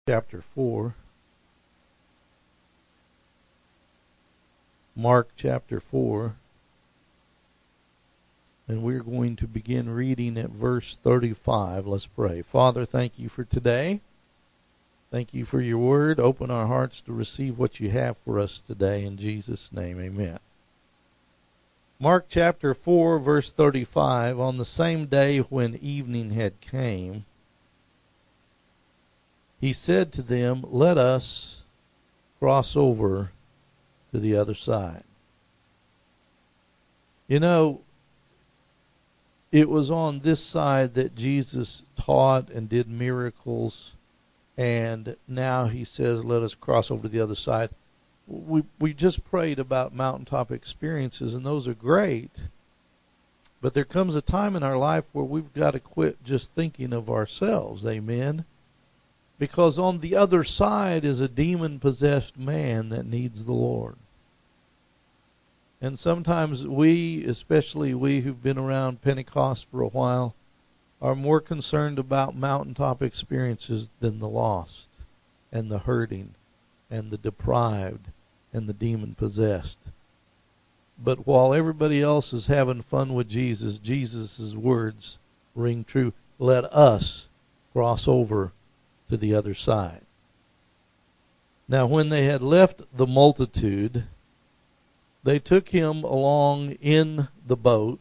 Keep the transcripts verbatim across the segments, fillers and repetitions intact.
chapter four. Mark chapter four. And we're going to begin reading at verse thirty-five. Let's pray. Father, thank you for today. Thank you for your word. Open our hearts to receive what you have for us today. In Jesus' name, amen. Mark chapter four, verse thirty-five. On the same day when evening had came, he said to them, "Let us cross over to the other side." You know, it was on this side that Jesus taught and did miracles, and now he says, "Let us cross over to the other side." We we just prayed about mountaintop experiences, and those are great. But there comes a time in our life where we've got to quit just thinking of ourselves. Amen. Because on the other side is a demon-possessed man that needs the Lord. And sometimes we, especially we who've been around Pentecost for a while, are more concerned about mountaintop experiences than the lost and the hurting and the deprived and the demon-possessed. But while everybody else is having fun with Jesus, Jesus' words ring true. Let us cross over to the other side. Now when they had left the multitude, they took him along in the boat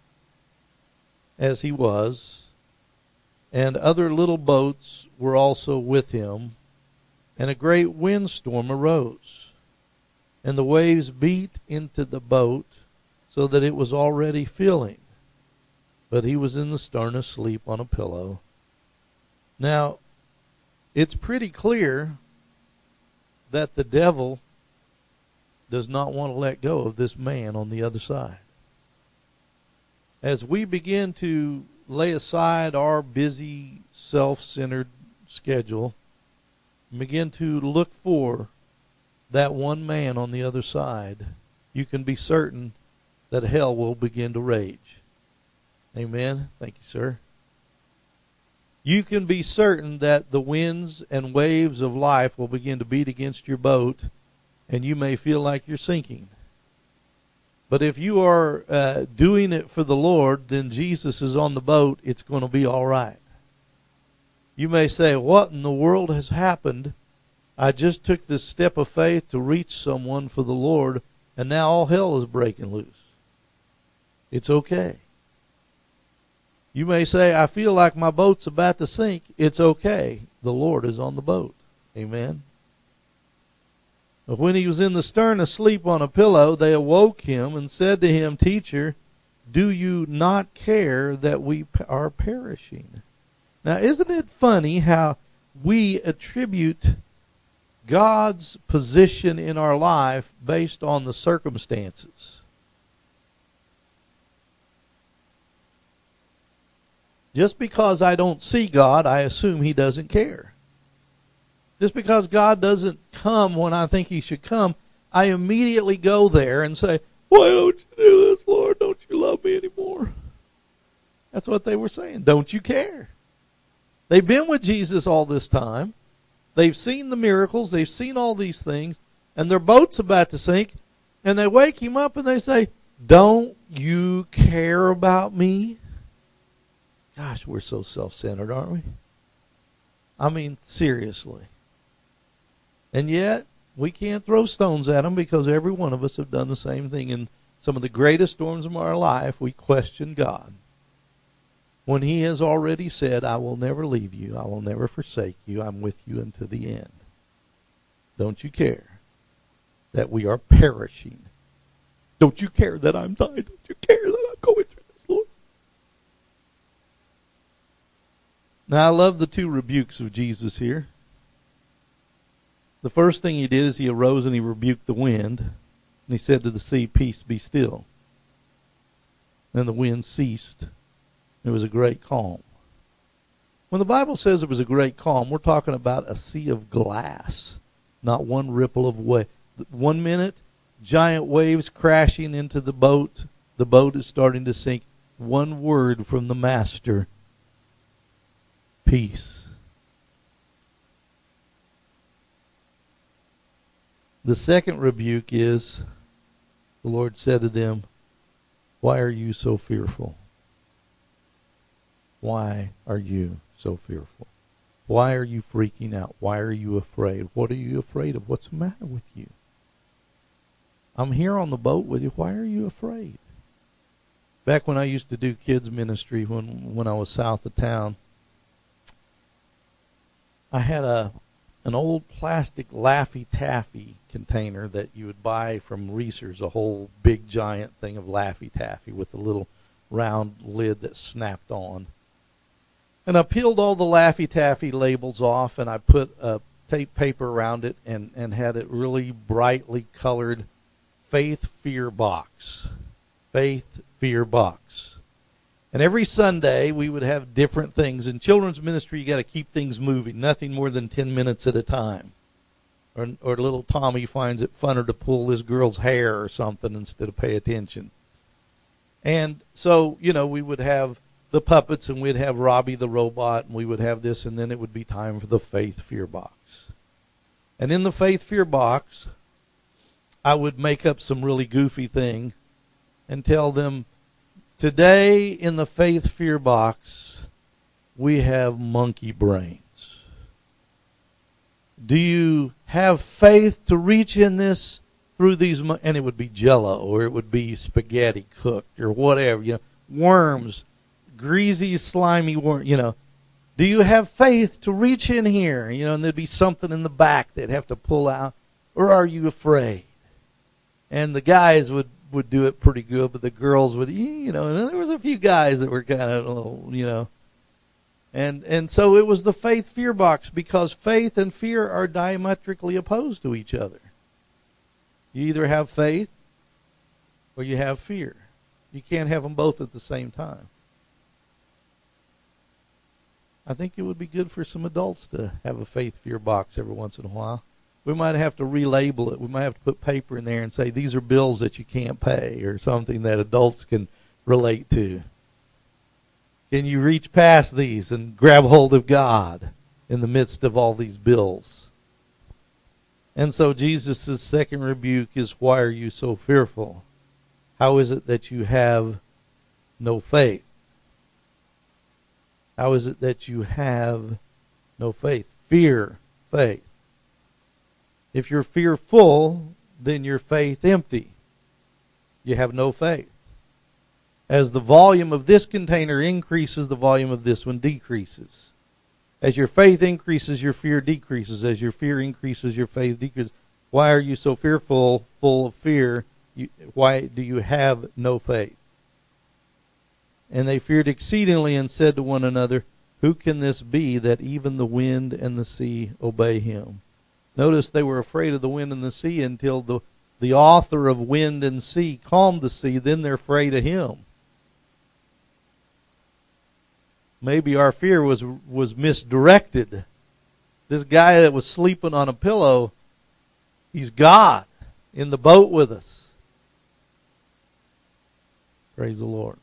as he was, and other little boats were also with him, and a great windstorm arose, and the waves beat into the boat so that it was already filling, but he was in the stern asleep on a pillow. Now, it's pretty clear that the devil does not want to let go of this man on the other side. As we begin to lay aside our busy, self-centered schedule and begin to look for that one man on the other side, you can be certain that hell will begin to rage. Amen. Thank you, sir. You can be certain that the winds and waves of life will begin to beat against your boat, and you may feel like you're sinking. But if you are uh, doing it for the Lord, then Jesus is on the boat. It's going to be all right. You may say, "What in the world has happened? I just took this step of faith to reach someone for the Lord, and now all hell is breaking loose." It's okay. You may say, "I feel like my boat's about to sink." It's okay. The Lord is on the boat. Amen. But when he was in the stern asleep on a pillow, they awoke him and said to him, "Teacher, do you not care that we are perishing?" Now, isn't it funny how we attribute God's position in our life based on the circumstances? Just because I don't see God, I assume he doesn't care. Just because God doesn't come when I think he should come, I immediately go there and say, "Why don't you do this, Lord? Don't you love me anymore?" That's what they were saying. Don't you care? They've been with Jesus all this time. They've seen the miracles. They've seen all these things. And their boat's about to sink. And they wake him up and they say, "Don't you care about me?" Gosh, we're so self-centered, aren't we? I mean, seriously. And yet, we can't throw stones at them because every one of us have done the same thing. In some of the greatest storms of our life, we question God. When he has already said, "I will never leave you. I will never forsake you. I'm with you unto the end." Don't you care that we are perishing? Don't you care that I'm dying? Don't you care that I'm going through this, Lord? Now, I love the two rebukes of Jesus here. The first thing he did is he arose and he rebuked the wind. And he said to the sea, "Peace, be still." Then the wind ceased. There was a great calm. When the Bible says it was a great calm, we're talking about a sea of glass, not one ripple of wave. One minute, giant waves crashing into the boat. The boat is starting to sink. One word from the master: peace. The second rebuke is, the Lord said to them, why are you so fearful? Why are you so fearful? Why are you freaking out? Why are you afraid? What are you afraid of? What's the matter with you? I'm here on the boat with you. Why are you afraid? Back when I used to do kids ministry when, when I was south of town, I had a an old plastic Laffy Taffy container that you would buy from Reese's, a whole big giant thing of Laffy Taffy with a little round lid that snapped on. And I peeled all the Laffy Taffy labels off, and I put a tape paper around it and, and had it really brightly colored Faith Fear Box. Faith Fear Box. And every Sunday we would have different things. In children's ministry, you got to keep things moving, nothing more than ten minutes at a time. Or, or little Tommy finds it funner to pull this girl's hair or something instead of pay attention. And so, you know, we would have the puppets, and we'd have Robbie the robot, and we would have this, and then it would be time for the Faith Fear Box. And in the Faith Fear Box, I would make up some really goofy thing and tell them, today in the Faith Fear Box, we have monkey brains. Do you have faith to reach in this through these? Mon- and it would be Jell-O, or it would be spaghetti cooked, or whatever. You know, worms, greasy, slimy worms. You know, do you have faith to reach in here? You know, and there'd be something in the back they'd have to pull out. Or are you afraid? And the guys would. would do it pretty good, but the girls would, you know, and there was a few guys that were kind of, little, you know, and and so it was the Faith Fear Box, because faith and fear are diametrically opposed to each other. You either have faith or you have fear. You can't have them both at the same time. I think it would be good for some adults to have a Faith Fear Box every once in a while. We might have to relabel it. We might have to put paper in there and say, these are bills that you can't pay, or something that adults can relate to. Can you reach past these and grab hold of God in the midst of all these bills? And so Jesus' second rebuke is, why are you so fearful? How is it that you have no faith? How is it that you have no faith? Fear, faith. If you're fearful, then your faith empty. You have no faith. As the volume of this container increases, the volume of this one decreases. As your faith increases, your fear decreases. As your fear increases, your faith decreases. Why are you so fearful, full of fear? You, why do you have no faith? And they feared exceedingly and said to one another, who can this be that even the wind and the sea obey him? Notice they were afraid of the wind and the sea until the, the author of wind and sea calmed the sea. Then they're afraid of him. Maybe our fear was was misdirected. This guy that was sleeping on a pillow, he's God in the boat with us. Praise the Lord.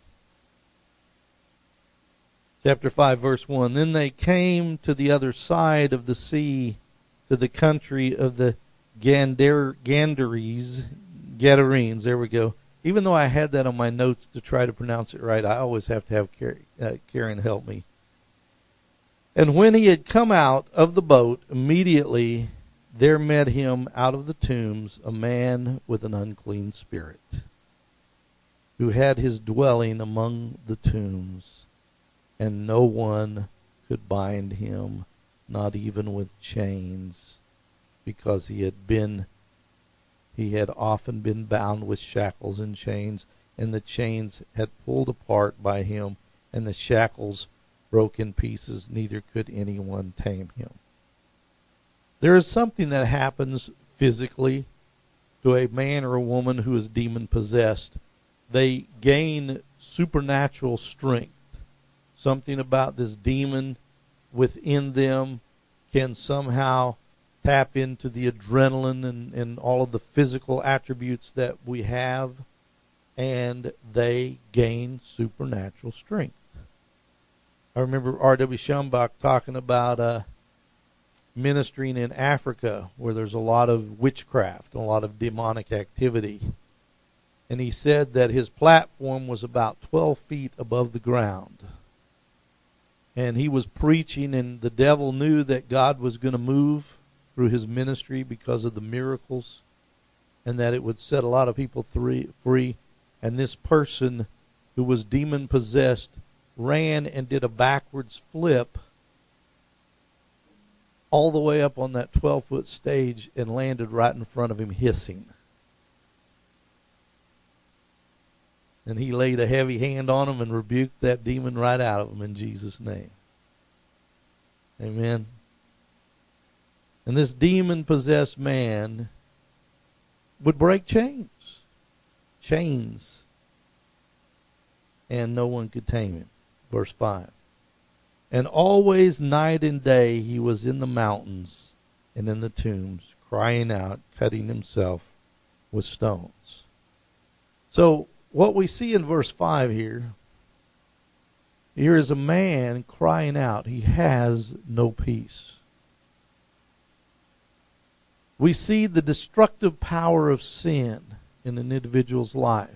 Chapter five, verse one. Then they came to the other side of the sea, to the country of the Gander, Gandarenes, Gadarenes. There we go. Even though I had that on my notes to try to pronounce it right, I always have to have uh, Karen help me. And when he had come out of the boat, immediately there met him out of the tombs a man with an unclean spirit, who had his dwelling among the tombs, and no one could bind him, not even with chains, because he had been he had often been bound with shackles and chains, and the chains had pulled apart by him, and the shackles broke in pieces, neither could anyone tame him. There is something that happens physically to a man or a woman who is demon possessed. They gain supernatural strength. Something about this demon within them can somehow tap into the adrenaline and, and all of the physical attributes that we have, and they gain supernatural strength. I remember R W Schambach talking about uh, ministering in Africa where there's a lot of witchcraft, a lot of demonic activity. And he said that his platform was about twelve feet above the ground. And he was preaching, and the devil knew that God was going to move through his ministry because of the miracles, and that it would set a lot of people free. And this person who was demon-possessed ran and did a backwards flip all the way up on that twelve-foot stage and landed right in front of him hissing. And he laid a heavy hand on him and rebuked that demon right out of him in Jesus' name. Amen. And this demon-possessed man would break chains. Chains. And no one could tame him. Verse five. And always night and day he was in the mountains and in the tombs, crying out, cutting himself with stones. So what we see in verse five here, here is a man crying out. He has no peace. We see the destructive power of sin in an individual's life.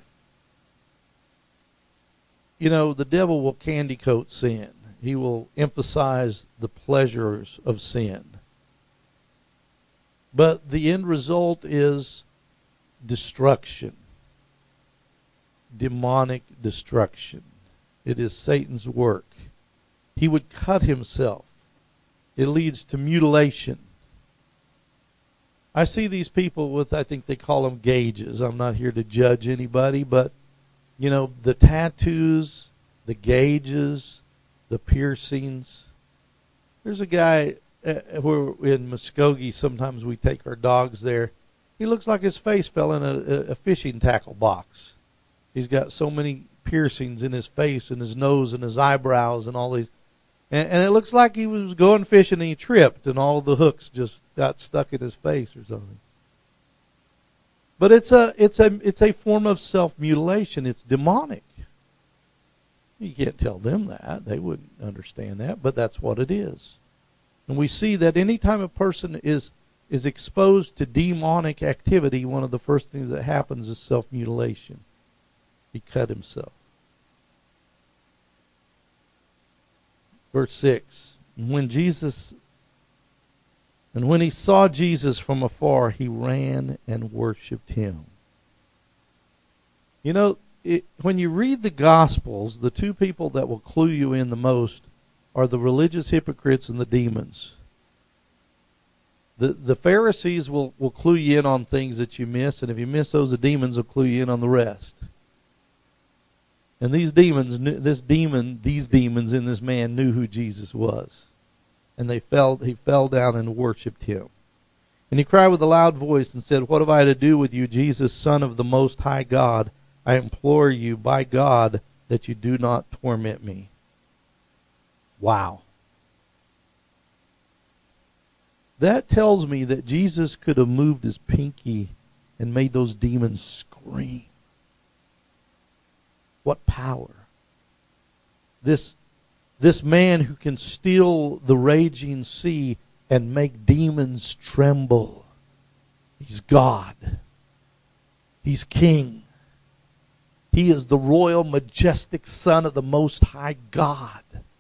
You know, the devil will candy coat sin. He will emphasize the pleasures of sin. But the end result is destruction. Demonic destruction. It is Satan's work. He would cut himself. It leads to mutilation. I see these people with, I think they call them gauges. I'm not here to judge anybody, but, you know, the tattoos, the gauges, the piercings. There's a guy, uh, we're in Muskogee, sometimes we take our dogs there. He looks like his face fell in a, a fishing tackle box. He's got so many piercings in his face and his nose and his eyebrows and all these. And, and it looks like he was going fishing and he tripped and all of the hooks just got stuck in his face or something. But it's a it's a it's a form of self-mutilation. It's demonic. You can't tell them that. They wouldn't understand that, but that's what it is. And we see that anytime a person is is exposed to demonic activity, one of the first things that happens is self-mutilation. He cut himself. Verse six, and when Jesus, and when he saw Jesus from afar, he ran and worshipped him. You know, it, when you read the Gospels, the two people that will clue you in the most are the religious hypocrites and the demons. The the Pharisees will, will clue you in on things that you miss, and if you miss those, the demons will clue you in on the rest. And these demons, this demon, these demons in this man knew who Jesus was. And they fell, he fell down and worshipped him. And he cried with a loud voice and said, "What have I to do with you, Jesus, Son of the Most High God? I implore you, by God, that you do not torment me." Wow. That tells me that Jesus could have moved his pinky and made those demons scream. What power. This, this man who can still the raging sea and make demons tremble. He's God. He's King. He is the royal, majestic Son of the Most High God.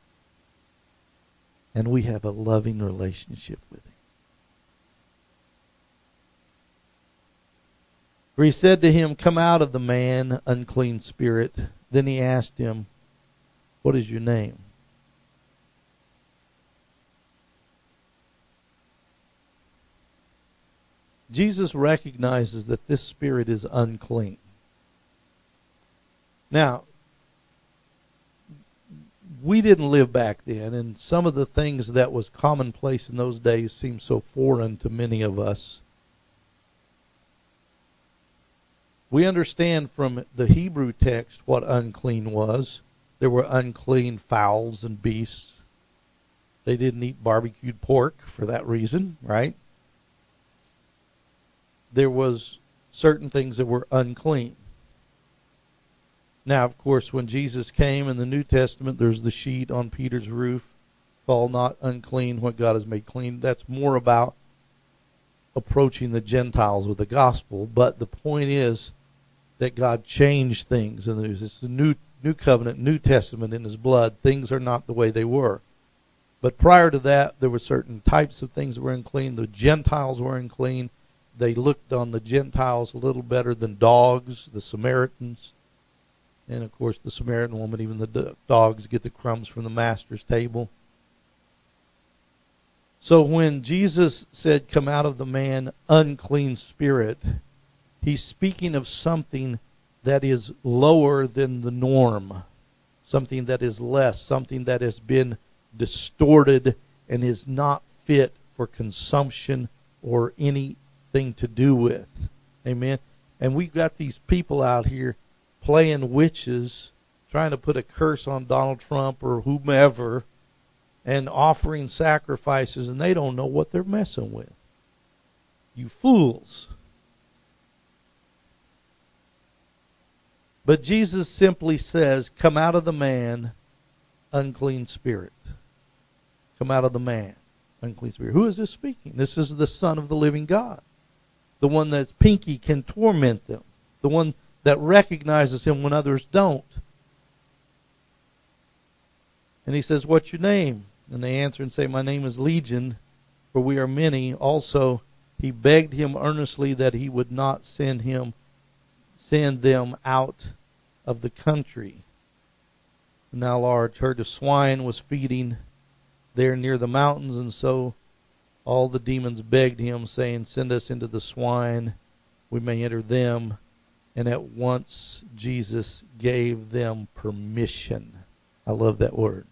And we have a loving relationship with him. For he said to him, "Come out of the man, unclean spirit." Then he asked him, "What is your name?" Jesus recognizes that this spirit is unclean. Now, we didn't live back then, and some of the things that was commonplace in those days seem so foreign to many of us. We understand from the Hebrew text what unclean was. There were unclean fowls and beasts. They didn't eat barbecued pork for that reason, right? There was certain things that were unclean. Now, of course, when Jesus came in the New Testament, there's the sheet on Peter's roof. call not unclean what God has made clean. That's more about approaching the Gentiles with the gospel. But the point is that God changed things. And it's the new, new covenant, New Testament in his blood. Things are not the way they were. But prior to that, there were certain types of things that were unclean. The Gentiles were unclean. They looked on the Gentiles a little better than dogs, the Samaritans. And, of course, the Samaritan woman, even the dogs get the crumbs from the master's table. So when Jesus said, come out of the man, unclean spirit, he's speaking of something that is lower than the norm, something that is less, something that has been distorted and is not fit for consumption or anything to do with. Amen. And we've got these people out here playing witches, trying to put a curse on Donald Trump or whomever, and offering sacrifices, and they don't know what they're messing with. You fools. But Jesus simply says, come out of the man, unclean spirit. Come out of the man, unclean spirit. Who is this speaking? This is the Son of the living God. The one that's pinky can torment them. The one that recognizes him when others don't. And he says, what's your name? And they answer and say, my name is Legion, for we are many. Also, he begged him earnestly that he would not send him, send them out of the country. Now, a large herd of swine was feeding there near the mountains, and so all the demons begged him, saying, send us into the swine, we may enter them. And at once Jesus gave them permission. I love that word.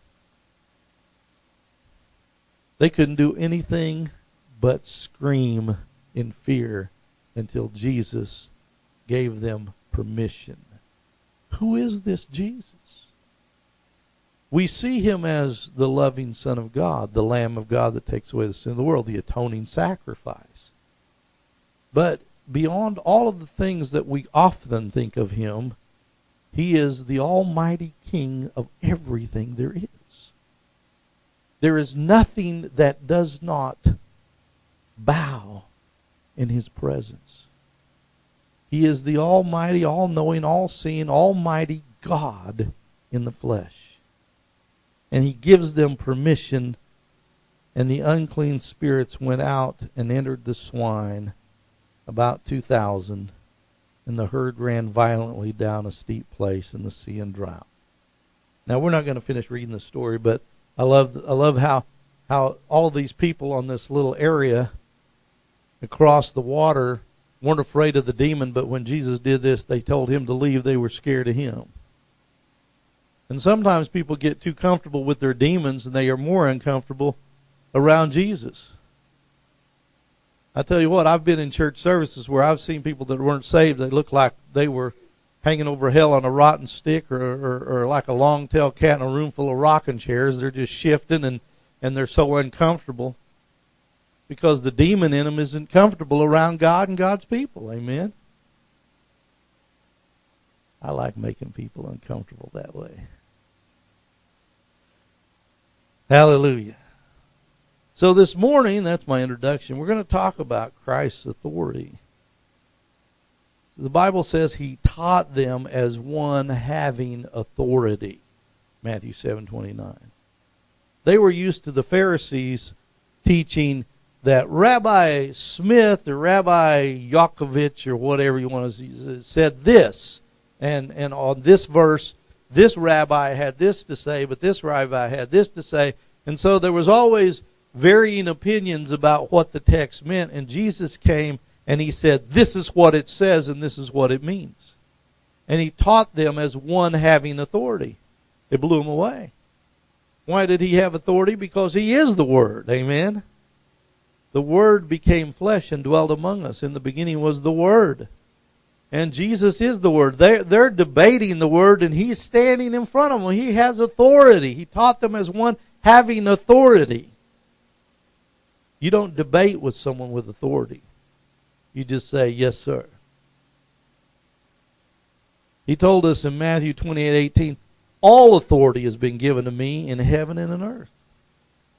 They couldn't do anything but scream in fear until Jesus gave them permission. Who is this Jesus? We see him as the loving Son of God, the Lamb of God that takes away the sin of the world, the atoning sacrifice. But beyond all of the things that we often think of him, he is the almighty King of everything there is. There is nothing that does not bow in his presence. He is the almighty, all-knowing, all-seeing, almighty God in the flesh. And he gives them permission, and the unclean spirits went out and entered the swine, about two thousand, and the herd ran violently down a steep place in the sea and drowned. Now, we're not going to finish reading the story, but I love I love how how all of these people on this little area across the water weren't afraid of the demon, but when Jesus did this, they told him to leave. They were scared of him. And sometimes people get too comfortable with their demons, and they are more uncomfortable around Jesus. I tell you what, I've been in church services where I've seen people that weren't saved. They looked like they were hanging over hell on a rotten stick, or, or, or like a long-tailed cat in a room full of rocking chairs. They're just shifting, and, and they're so uncomfortable because the demon in them isn't comfortable around God and God's people. Amen? I like making people uncomfortable that way. Hallelujah. So this morning, that's my introduction, we're going to talk about Christ's authority. The Bible says he taught them as one having authority. Matthew seven twenty-nine. They were used to the Pharisees teaching that Rabbi Smith or Rabbi Yakovich or whatever you want to say said this. And, and on this verse, this rabbi had this to say, but this rabbi had this to say. And so there was always varying opinions about what the text meant. And Jesus came and he said, this is what it says and this is what it means. And he taught them as one having authority. It blew them away. Why did he have authority? Because he is the Word. Amen. The Word became flesh and dwelt among us. In the beginning was the Word. And Jesus is the Word. They're, they're debating the Word, and he's standing in front of them. He has authority. He taught them as one having authority. You don't debate with someone with authority. You just say, yes, sir. He told us in Matthew twenty-eight eighteen, all authority has been given to me in heaven and on earth.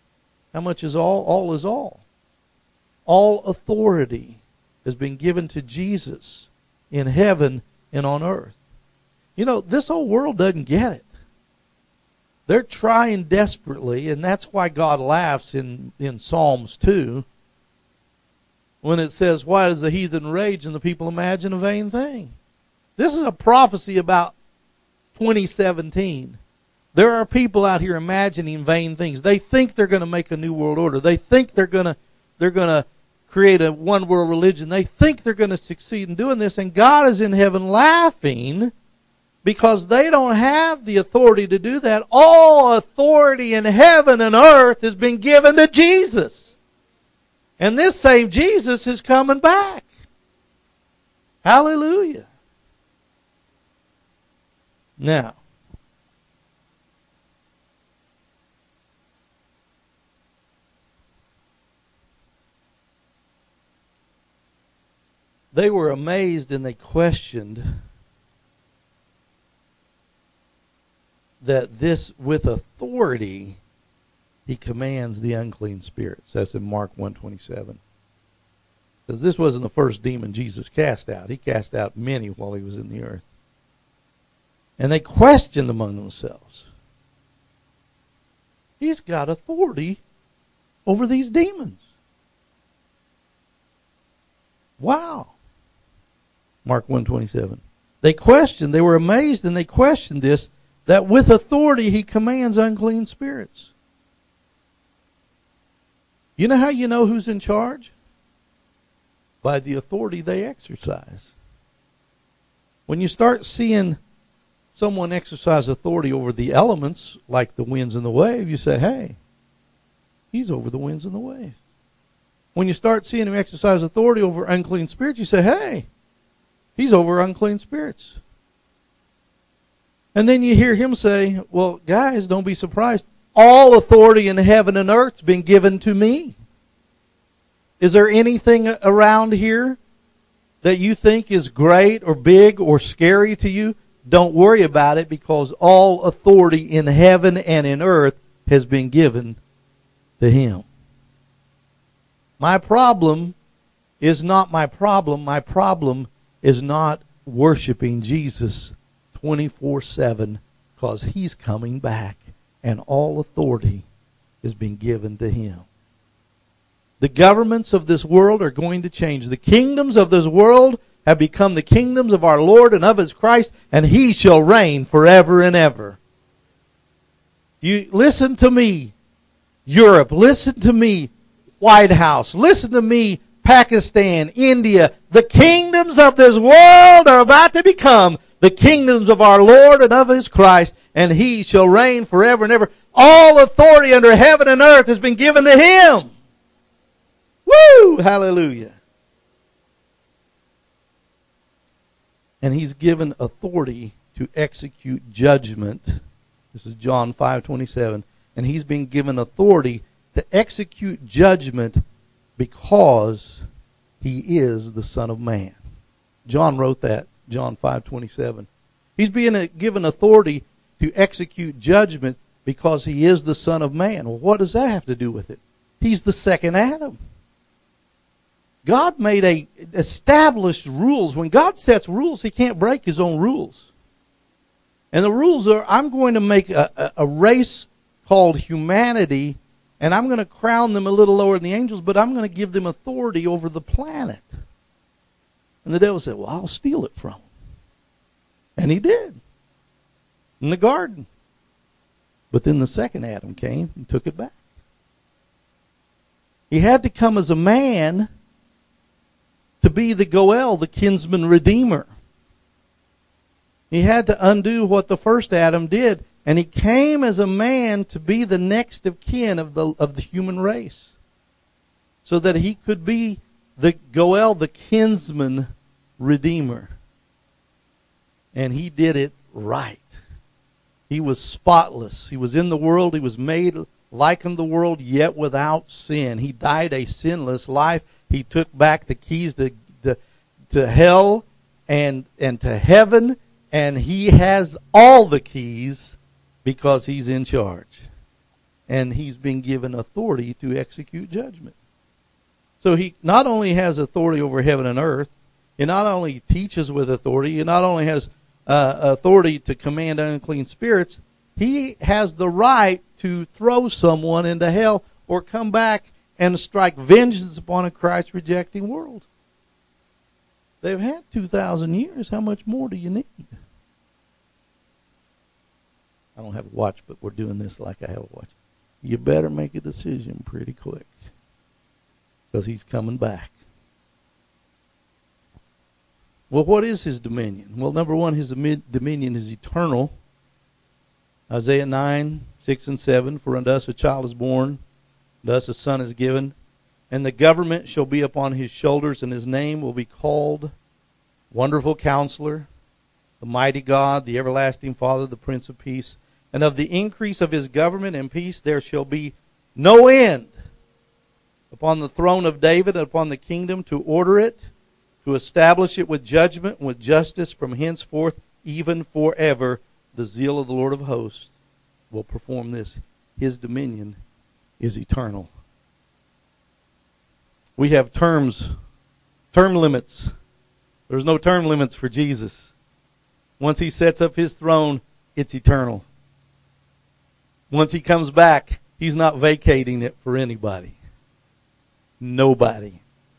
How much is all? All is all. All authority has been given to Jesus in heaven and on earth. You know, this whole world doesn't get it. They're trying desperately, and that's why God laughs in, in Psalms two when it says, why does the heathen rage and the people imagine a vain thing? This is a prophecy about twenty seventeen. There are people out here imagining vain things. They think they're going to make a new world order. They think they're going to they're going to create a one world religion. They think they're going to succeed in doing this, and God is in heaven laughing because they don't have the authority to do that. All authority in heaven and earth has been given to Jesus. And this same Jesus is coming back. Hallelujah. Now, they were amazed and they questioned that this, with authority, he commands the unclean spirits. That's in Mark one twenty-seven. Because this wasn't the first demon Jesus cast out. He cast out many while he was in the earth. And they questioned among themselves. He's got authority over these demons. Wow. Mark one twenty-seven. They questioned, they were amazed and they questioned this, that with authority he commands unclean spirits. You know how you know who's in charge? By the authority they exercise. When you start seeing someone exercise authority over the elements, like the winds and the wave, you say, hey, he's over the winds and the waves. When you start seeing him exercise authority over unclean spirits, you say, hey, he's over unclean spirits. And then you hear him say, well, guys, don't be surprised. All authority in heaven and earth's been given to me. Is there anything around here that you think is great or big or scary to you? Don't worry about it, because all authority in heaven and in earth has been given to him. My problem is not my problem. My problem is not worshiping Jesus twenty-four seven, because he's coming back and all authority has been given to him. The governments of this world are going to change. The kingdoms of this world have become the kingdoms of our Lord and of his Christ, and he shall reign forever and ever. You listen to me, Europe. Listen to me, White House. Listen to me, Pakistan, India. The kingdoms of this world are about to become the kingdoms of our Lord and of his Christ, and he shall reign forever and ever. All authority under heaven and earth has been given to him. Woo! Hallelujah. And he's given authority to execute judgment. This is John five twenty-seven. And he's been given authority to execute judgment because he is the Son of Man. John wrote that, John five twenty-seven. He's being given authority to execute judgment because he is the Son of Man. Well, what does that have to do with it? He's the second Adam. God made a established rules. When God sets rules, he can't break his own rules. And the rules are, I'm going to make a, a, a race called humanity, and I'm going to crown them a little lower than the angels, but I'm going to give them authority over the planet. And the devil said, well, I'll steal it from them. And he did. In the garden. But then the second Adam came and took it back. He had to come as a man to be the Goel, the kinsman redeemer. He had to undo what the first Adam did. And he came as a man to be the next of kin of the, of the human race. So that he could be the Goel, the kinsman redeemer. And he did it right. He was spotless. He was in the world. He was made like in the world, yet without sin. He died a sinless life. He took back the keys to, to, to hell and, and to heaven. And he has all the keys because he's in charge. and he's been given authority to execute judgment. So he not only has authority over heaven and earth, he not only teaches with authority, he not only has uh, authority to command unclean spirits, he has the right to throw someone into hell or come back and strike vengeance upon a Christ-rejecting world. They've had two thousand years. How much more do you need? I don't have a watch, but we're doing this like I have a watch. You better make a decision pretty quick, because he's coming back. Well, what is his dominion? Well, number one, his dominion is eternal. Isaiah nine, six and seven, for unto us a child is born, unto us a son is given, and the government shall be upon his shoulders, and his name will be called Wonderful Counselor, the Mighty God, the Everlasting Father, the Prince of Peace. And of the increase of his government and peace there shall be no end upon the throne of David and upon the kingdom, to order it, to establish it with judgment and with justice from henceforth, even forever. The zeal of the Lord of hosts will perform this. His dominion is eternal. We have terms, term limits. There's no term limits for Jesus. Once he sets up his throne, it's eternal. Once he comes back, he's not vacating it for anybody. Nobody.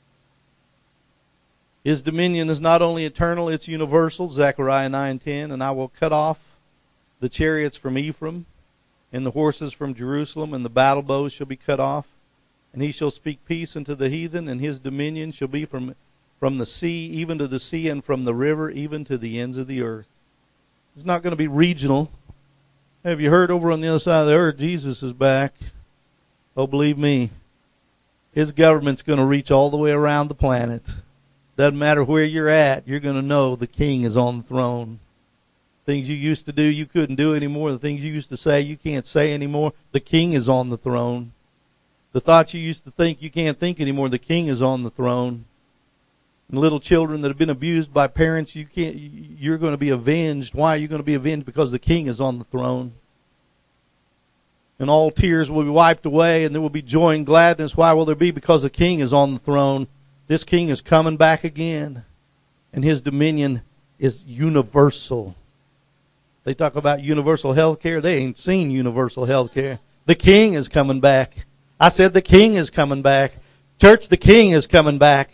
His dominion is not only eternal, it's universal. Zechariah nine ten, and I will cut off the chariots from Ephraim, and the horses from Jerusalem, and the battle bows shall be cut off. And he shall speak peace unto the heathen, and his dominion shall be from, from the sea even to the sea, and from the river even to the ends of the earth. It's not going to be regional. Have you heard over on the other side of the earth, Jesus is back? Oh, believe me, his government's going to reach all the way around the planet. Doesn't matter where you're at, you're going to know the king is on the throne. Things you used to do, you couldn't do anymore. The things you used to say, you can't say anymore. The king is on the throne. The thoughts you used to think, you can't think anymore. The king is on the throne. And little children that have been abused by parents, you can't, you're going to be avenged. Why are you going to be avenged? Because the king is on the throne. And all tears will be wiped away, and there will be joy and gladness. Why will there be? Because the king is on the throne. This king is coming back again. And his dominion is universal. They talk about universal health care. They ain't seen universal health care. The king is coming back. I said the king is coming back. Church, the king is coming back.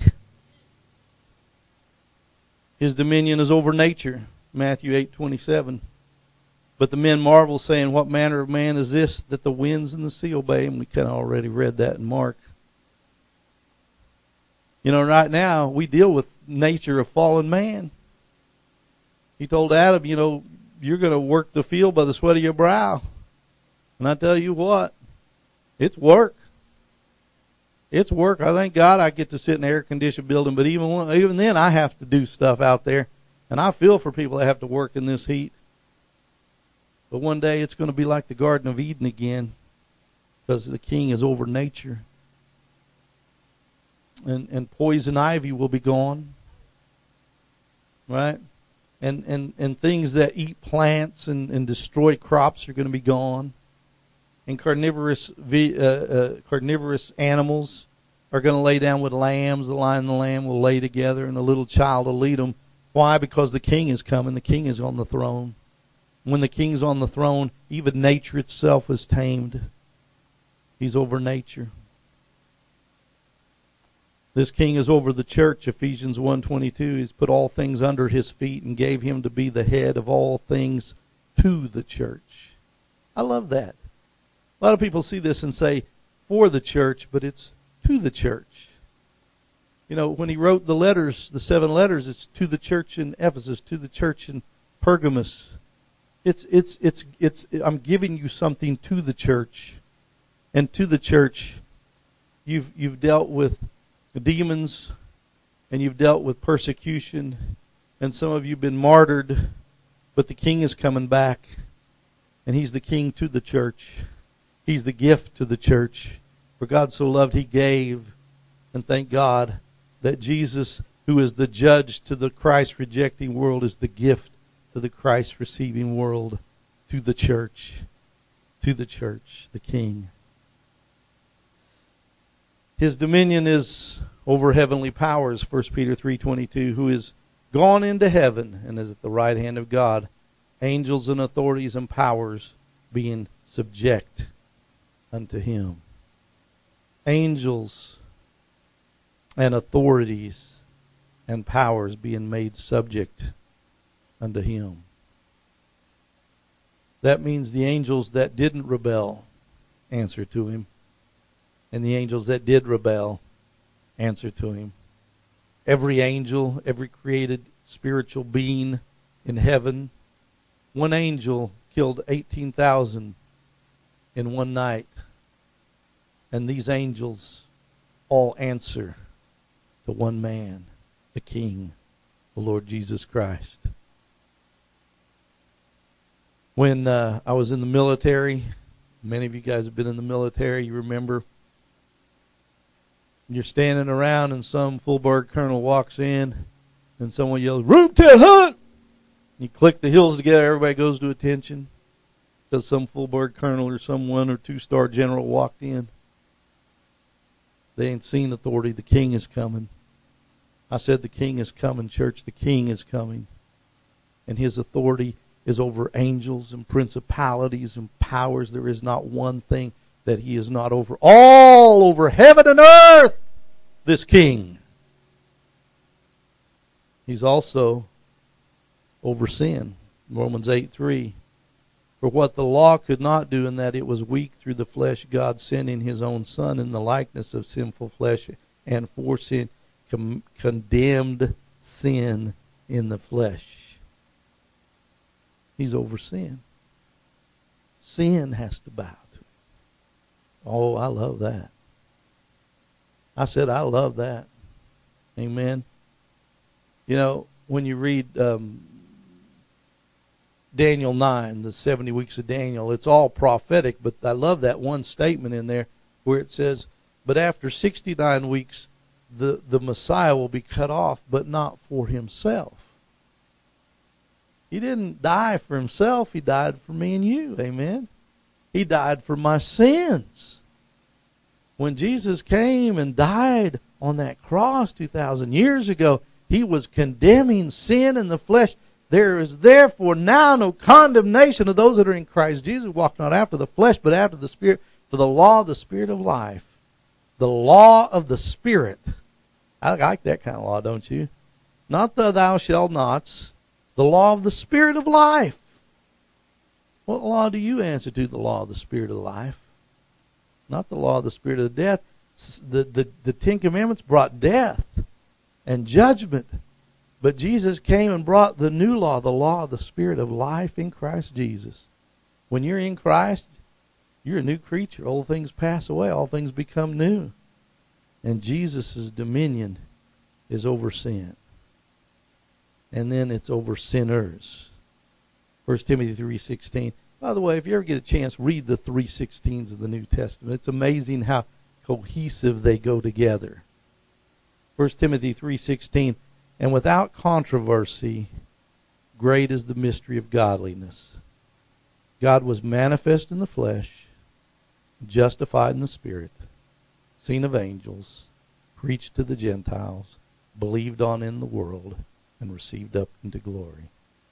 His dominion is over nature. Matthew eight twenty-seven. But the men marvel, saying, what manner of man is this, that the winds and the sea obey him? We kind of already read that in Mark. You know, right now, we deal with nature of fallen man. He told Adam, you know, you're going to work the field by the sweat of your brow. And I tell you what, it's work. It's work. I thank God I get to sit in an air-conditioned building, but even when, even then I have to do stuff out there. And I feel for people that have to work in this heat. But one day it's going to be like the Garden of Eden again, because the king is over nature. And and poison ivy will be gone. Right? And and, and things that eat plants and, and destroy crops are going to be gone. And carnivorous uh, uh, carnivorous animals are going to lay down with lambs. The lion and the lamb will lay together, and the little child will lead them. Why? Because the king is coming. The king is on the throne. When the king's on the throne, even nature itself is tamed. He's over nature. This king is over the church. Ephesians one twenty-two. He's put all things under his feet and gave him to be the head of all things to the church. I love that. A lot of people see this and say, for the church, but it's to the church. You know, when he wrote the letters, the seven letters, it's to the church in Ephesus, to the church in Pergamos. It's, it's, it's, it's, I'm giving you something to the church. And to the church, you've, you've dealt with demons, and you've dealt with persecution, and some of you have been martyred, but the king is coming back, and he's the king to the church. He's the gift to the church. For God so loved, he gave. And thank God that Jesus, who is the judge to the Christ-rejecting world, is the gift to the Christ-receiving world, to the church. to the church, the King. His dominion is over heavenly powers, First Peter three twenty-two, who is gone into heaven and is at the right hand of God, angels and authorities and powers being subject unto him. Angels and authorities and powers being made subject unto him. That means the angels that didn't rebel answer to him, and the angels that did rebel answer to him. Every angel, every created spiritual being in heaven, one angel killed eighteen thousand in one night. And these angels all answer to one man, the King, the Lord Jesus Christ. When uh, I was in the military, many of you guys have been in the military, you remember, you're standing around and some full bird colonel walks in and someone yells, "Room ten, hunt!" You click the heels together, everybody goes to attention because some full bird colonel or some one or two star general walked in. They ain't seen authority. The King is coming. I said the King is coming, church. The King is coming. And his authority is over angels and principalities and powers. There is not one thing that he is not over. All over heaven and earth, this King. He's also over sin. Romans eight three. For what the law could not do, in that it was weak through the flesh, God sending his own Son in the likeness of sinful flesh, and for sin com- condemned sin in the flesh. He's over sin. Sin has to bow to him. Oh, I love that. I said, I love that. Amen. You know, when you read um, Daniel nine, the seventy weeks of Daniel, it's all prophetic, but I love that one statement in there where it says, but after sixty-nine weeks, the, the Messiah will be cut off, but not for himself. He didn't die for himself. He died for me and you. Amen. He died for my sins. When Jesus came and died on that cross two thousand years ago, he was condemning sin in the flesh. There is therefore now no condemnation of those that are in Christ Jesus, who walk not after the flesh, but after the Spirit. For the law of the Spirit of life. The law of the Spirit. I like that kind of law, don't you? Not the thou shalt nots. The law of the Spirit of life. What law do you answer to? The law of the Spirit of life. Not the law of the Spirit of death. The, the, the Ten Commandments brought death and judgment. But Jesus came and brought the new law, the law of the Spirit of life in Christ Jesus. When you're in Christ, you're a new creature. Old things pass away. All things become new. And Jesus' dominion is over sin. And then it's over sinners. First Timothy three sixteen. By the way, if you ever get a chance, read the three sixteens of the New Testament. It's amazing how cohesive they go together. First Timothy three sixteen. And without controversy, great is the mystery of godliness. God was manifest in the flesh, justified in the Spirit, seen of angels, preached to the Gentiles, believed on in the world, and received up into glory.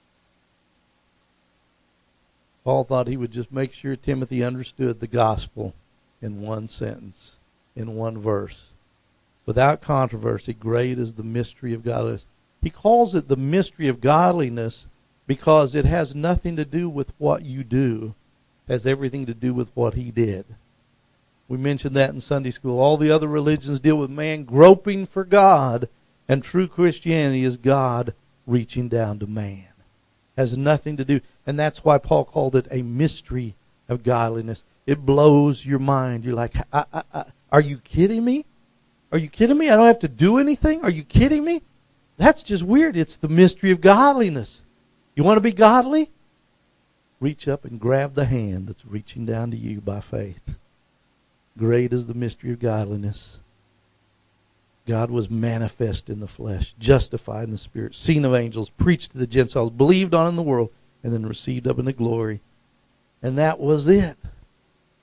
Paul thought he would just make sure Timothy understood the gospel in one sentence, in one verse. Without controversy, great is the mystery of godliness. He calls it the mystery of godliness because it has nothing to do with what you do. It has everything to do with what he did. We mentioned that in Sunday school. All the other religions deal with man groping for God, and true Christianity is God reaching down to man. It has nothing to do, and that's why Paul called it a mystery of godliness. It blows your mind. You're like, I, I, I, are you kidding me? Are you kidding me? I don't have to do anything? Are you kidding me? That's just weird. It's the mystery of godliness. You want to be godly? Reach up and grab the hand that's reaching down to you by faith. Great is the mystery of godliness. God was manifest in the flesh, justified in the Spirit, seen of angels, preached to the Gentiles, believed on in the world, and then received up into glory. And that was it.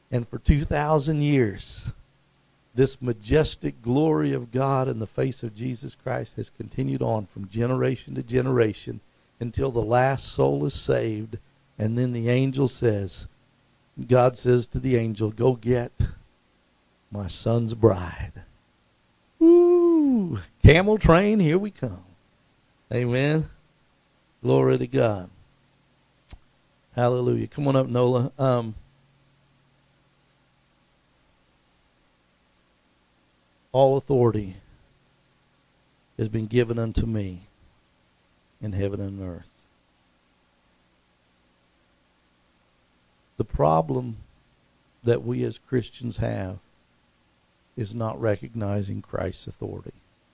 And for two thousand years, this majestic glory of God in the face of Jesus Christ has continued on from generation to generation until the last soul is saved. And then the angel says, God says to the angel, go get my son's bride. Woo! Camel train, here we come. Amen. Glory to God. Hallelujah. Come on up, Nola. Um, all authority has been given unto me in heaven and earth. The problem that we as Christians have is not recognizing Christ's authority.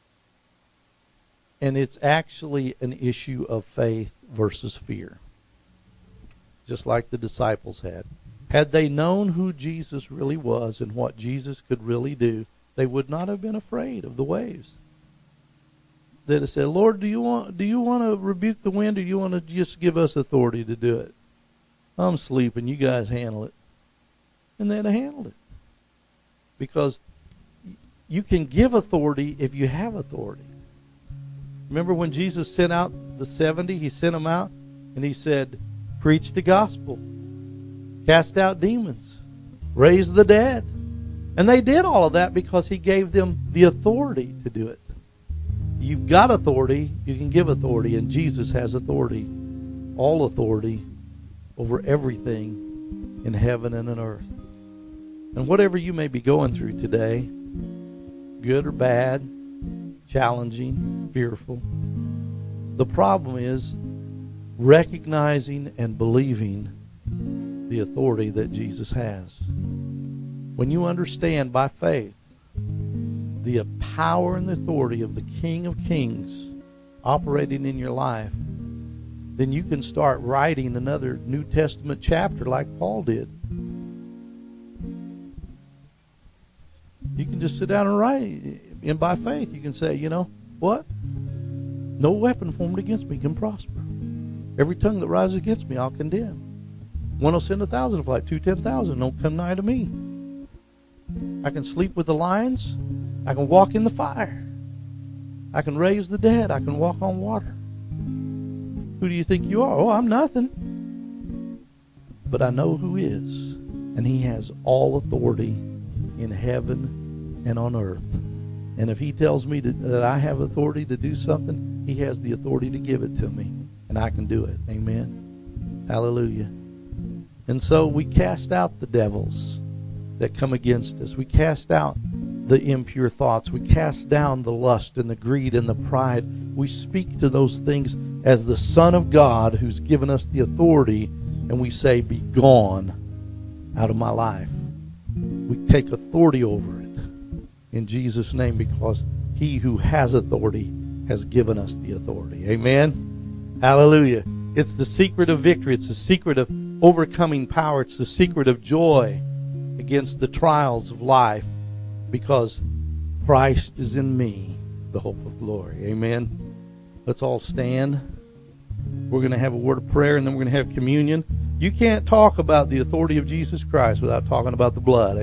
And it's actually an issue of faith versus fear. Just like the disciples had. Had they known who Jesus really was and what Jesus could really do, they would not have been afraid of the waves. They'd have said, Lord, do you want do you want to rebuke the wind, or do you want to just give us authority to do it? I'm sleeping, you guys handle it. And they'd have handled it. Because you can give authority if you have authority. Remember when Jesus sent out the seventy, he sent them out, and he said, preach the gospel, cast out demons, raise the dead. And they did all of that because he gave them the authority to do it. You've got authority, you can give authority, and Jesus has authority, all authority over everything in heaven and on earth. And whatever you may be going through today, good or bad, challenging, fearful, the problem is recognizing and believing the authority that Jesus has. When you understand by faith the power and the authority of the King of Kings operating in your life, then you can start writing another New Testament chapter like Paul did. You can just sit down and write, and by faith you can say, you know what? No weapon formed against me can prosper. Every tongue that rises against me I'll condemn. One will send a thousand to flight, two ten thousand don't come nigh to me. I can sleep with the lions. I can walk in the fire. I can raise the dead. I can walk on water. Who do you think you are? Oh, I'm nothing. But I know who is. And he has all authority in heaven and on earth. And if he tells me to, that I have authority to do something, he has the authority to give it to me. And I can do it. Amen. Hallelujah. And so we cast out the devils that come against us. We cast out the impure thoughts. We cast down the lust and the greed and the pride. We speak to those things as the Son of God who's given us the authority, and we say, be gone out of my life. We take authority over it in Jesus' name, because he who has authority has given us the authority. Amen. Hallelujah. It's the secret of victory. It's the secret of overcoming power. It's the secret of joy against the trials of life, because Christ is in me, the hope of glory. Amen. Let's all stand. We're going to have a word of prayer, and then we're going to have communion. You can't talk about the authority of Jesus Christ without talking about the blood.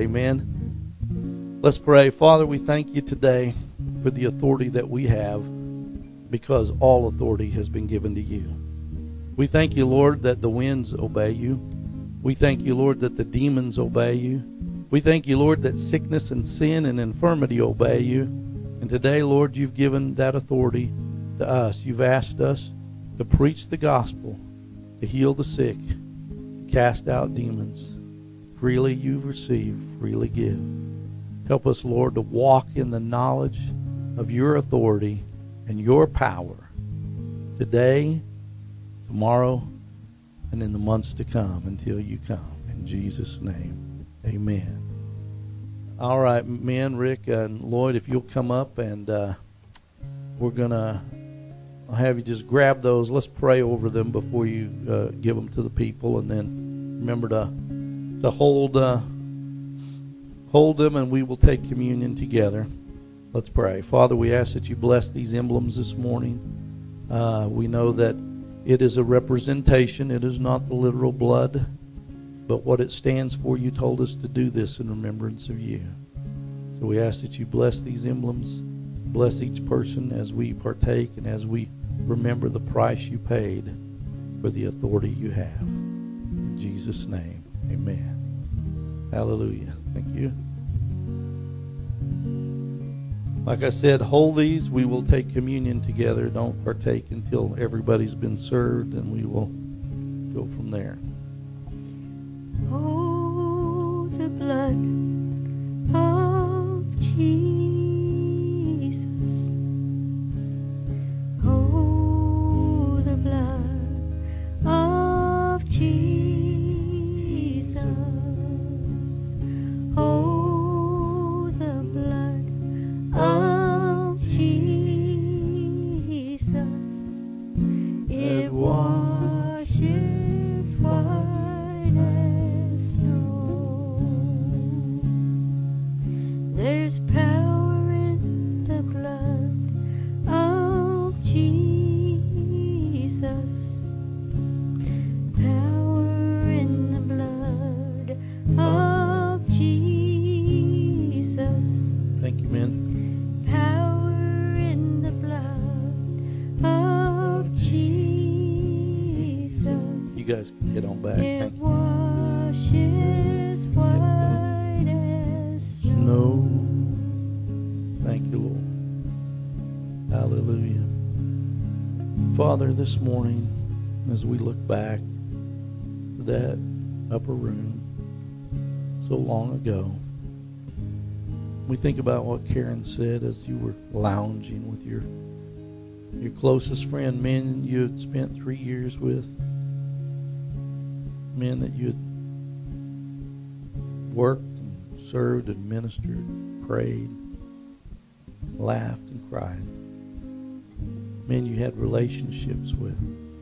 Amen. Let's pray. Father, we thank you today for the authority that we have, because all authority has been given to you. We thank you, Lord, that the winds obey you. We thank you, Lord, that the demons obey you. We thank you, Lord, that sickness and sin and infirmity obey you. And today, Lord, you've given that authority to us. You've asked us to preach the gospel, to heal the sick, to cast out demons. Freely you've received, freely give. Help us, Lord, to walk in the knowledge of your authority and your power today, tomorrow, and in the months to come until you come. In Jesus' name, amen. All right, men, Rick and Lloyd, if you'll come up, and uh, we're going to have you just grab those. Let's pray over them before you uh, give them to the people, and then remember to to hold uh, hold them, and we will take communion together. Let's pray. Father, we ask that you bless these emblems this morning. Uh, we know that it is a representation. It is not the literal blood, but what it stands for, you told us to do this in remembrance of you. So we ask that you bless these emblems, bless each person as we partake and as we remember the price you paid for the authority you have. In Jesus' name, amen. Hallelujah. Thank you. Like I said, hold these. We will take communion together. Don't partake until everybody's been served, and we will go from there. Oh, the blood of Jesus. Oh, the blood of Jesus. Oh, the blood of Jesus. It washes white as snow. There's power in the blood of Jesus. Power in the blood of Jesus. Thank you, men. Power in the blood of Jesus. You guys can head on back. It Thank you. washes white as snow. Thank you, Lord. Hallelujah. Father, this morning, as we look back to that upper room so long ago, we think about what Karen said as you were lounging with your your closest friend, men you had spent three years with, men that you had worked and served and ministered, prayed, laughed and cried, men you had relationships with.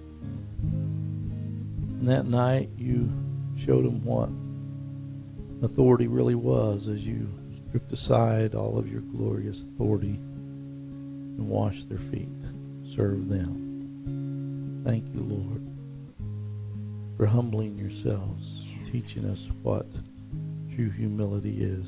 And that night you showed them what authority really was as you stripped aside all of your glorious authority and washed their feet, served them. Thank you, Lord, for humbling yourselves, yes, teaching us what true humility is.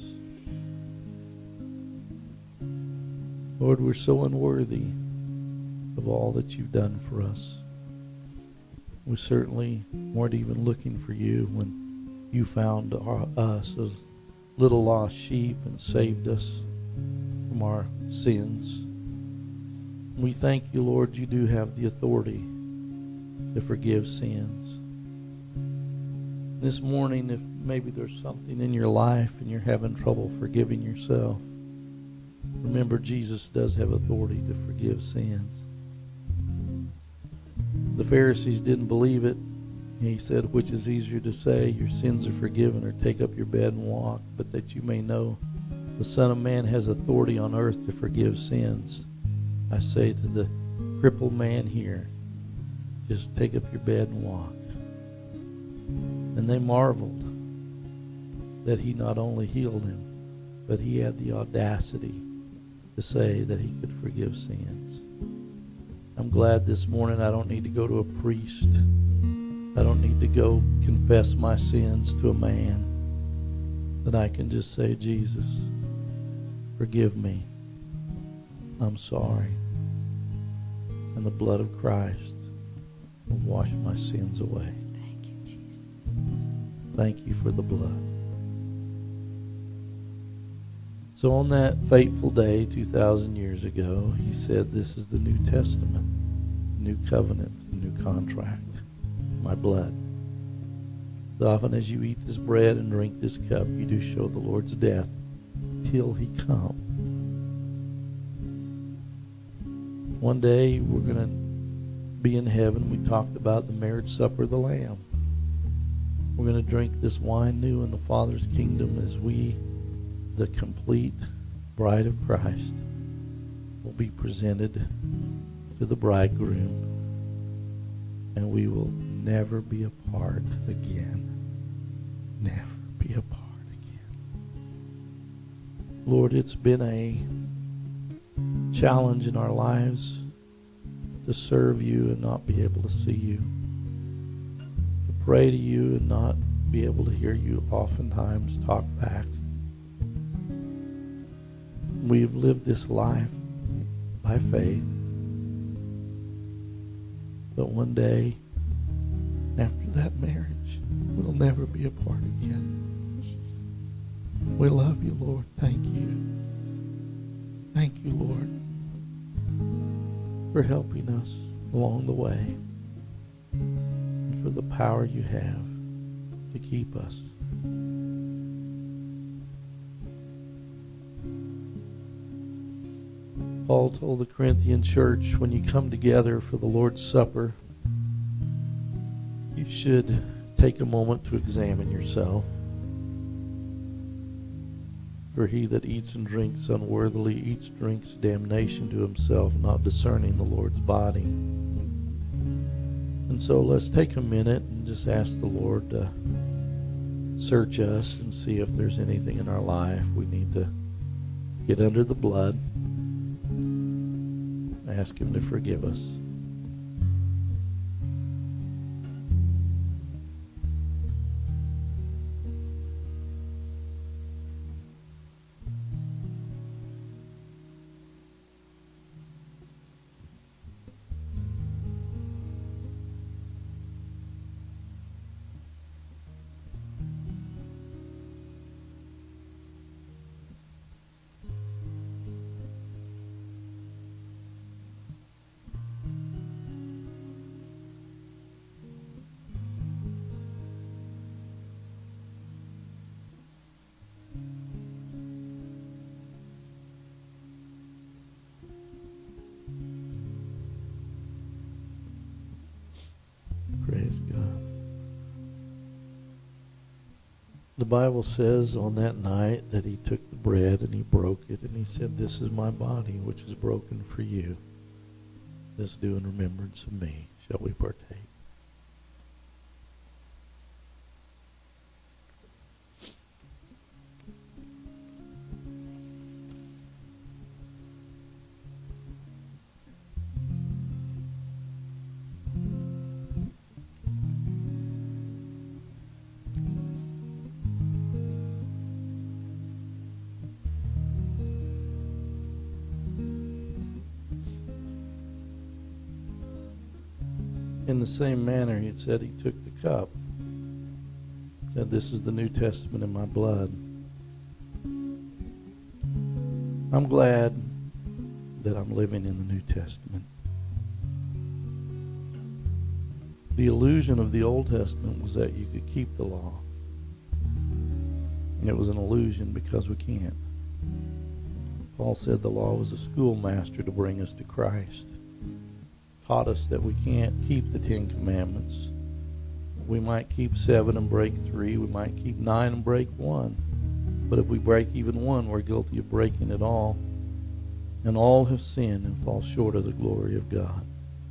Lord, we're so unworthy of all that you've done for us. We certainly weren't even looking for you when you found our, us as little lost sheep and saved us from our sins. We thank you, Lord, you do have the authority to forgive sins. This morning, if maybe there's something in your life and you're having trouble forgiving yourself, remember Jesus does have authority to forgive sins. The Pharisees didn't believe it. He said, which is easier to say, your sins are forgiven, or take up your bed and walk, but that you may know the Son of Man has authority on earth to forgive sins. I say to the crippled man here, just take up your bed and walk. And they marveled that he not only healed him, but he had the audacity to say that he could forgive sins. I'm glad this morning I don't need to go to a priest. I don't need to go confess my sins to a man. That I can just say, Jesus, forgive me. I'm sorry. And the blood of Christ will wash my sins away. Thank you, Jesus. Thank you for the blood. So on that fateful day two thousand years ago, he said, this is the New Testament, new covenant, the new contract, my blood. So often as you eat this bread and drink this cup, you do show the Lord's death till he come. One day we're going to be in heaven. We talked about the marriage supper of the Lamb. We're going to drink this wine new in the Father's kingdom as we, the complete bride of Christ, will be presented to the bridegroom, and we will never be apart again. Never be apart again. Lord, it's been a challenge in our lives to serve you and not be able to see you, to pray to you and not be able to hear you oftentimes talk back. We've lived this life by faith, but one day after that marriage, we'll never be apart again. We love you, Lord. Thank you. Thank you, Lord, for helping us along the way and for the power you have to keep us. Paul told the Corinthian church, when you come together for the Lord's Supper, you should take a moment to examine yourself. For he that eats and drinks unworthily eats, drinks damnation to himself, not discerning the Lord's body. And so let's take a minute and just ask the Lord to search us and see if there's anything in our life we need to get under the blood. Ask him to forgive us. Praise God. The Bible says on that night that he took the bread and he broke it and he said, "This is my body which is broken for you. This do in remembrance of me." Shall we partake? In the same manner, he said, he took the cup. He said, "This is the New Testament in my blood." I'm glad that I'm living in the New Testament. The illusion of the Old Testament was that you could keep the law. And it was an illusion because we can't. Paul said the law was a schoolmaster to bring us to Christ. Taught us that we can't keep the Ten Commandments. We might keep seven and break three. We might keep nine and break one. But if we break even one, we're guilty of breaking it all. And all have sinned and fall short of the glory of God.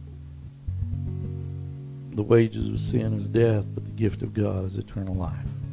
The wages of sin is death, but the gift of God is eternal life.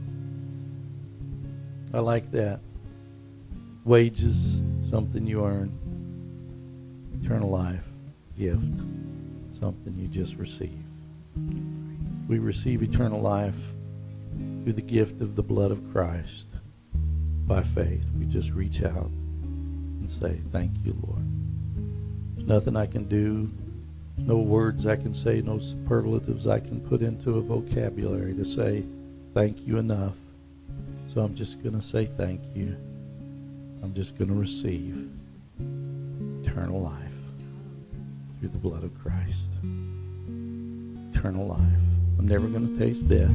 I like that. Wages, something you earn. Eternal life, gift, something you just receive. We receive eternal life through the gift of the blood of Christ by faith. We just reach out and say, "Thank you, Lord." There's nothing I can do, no words I can say, no superlatives I can put into a vocabulary to say thank you enough. So I'm just going to say thank you. I'm just going to receive eternal life through the blood of Christ. Eternal life. I'm never going to taste death.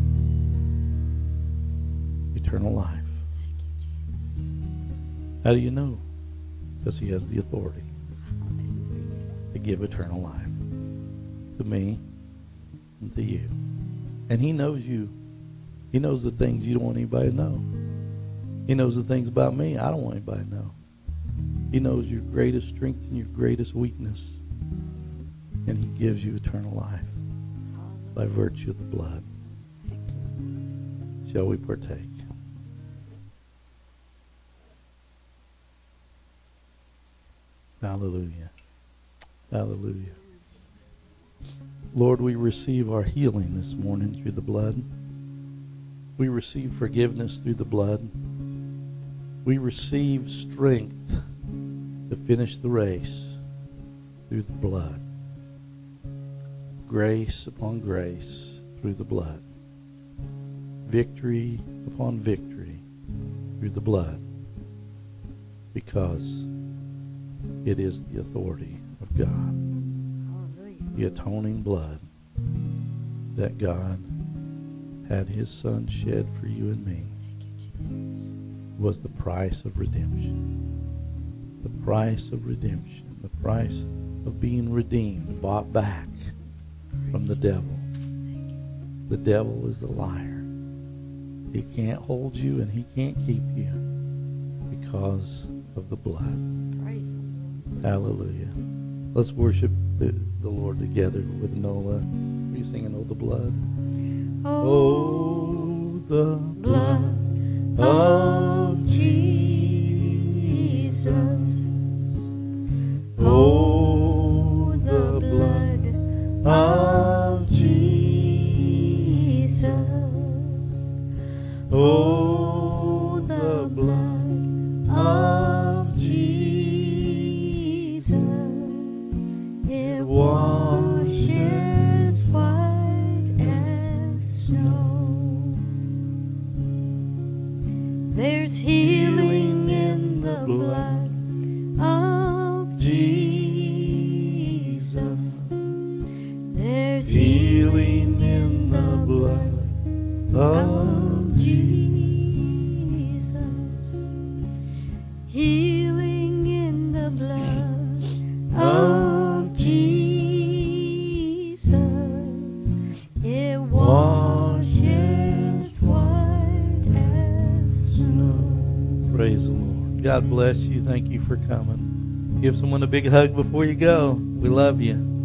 Eternal life. How do you know? Because he has the authority to give eternal life to me and to you. And he knows you. He knows the things you don't want anybody to know. He knows the things about me I don't want anybody to know. He knows your greatest strength and your greatest weakness. And he gives you eternal life by virtue of the blood. Shall we partake? Hallelujah. Hallelujah. Lord, we receive our healing this morning through the blood. We receive forgiveness through the blood. We receive strength to finish the race through the blood. Grace upon grace through the blood. Victory upon victory through the blood. Because it is the authority of God. Hallelujah. The atoning blood that God had his Son shed for you and me was the price of redemption. The price of redemption. The price of being redeemed, bought back from the devil. The devil is a liar. He can't hold you and he can't keep you because of the blood. Praise the Lord. Hallelujah. Let's worship the, the Lord together with Nola. Are you singing Oh the Blood? Oh, the blood of Jesus. Oh, the blood of Jesus. Oh, the blood of Jesus. It washes white as snow. There's healing in the blood of Jesus. There's healing in the blood of Jesus. Healing in the blood of Jesus. It washes white as snow. Praise the Lord. God bless you. Thank you for coming. Give someone a big hug before you go. We love you.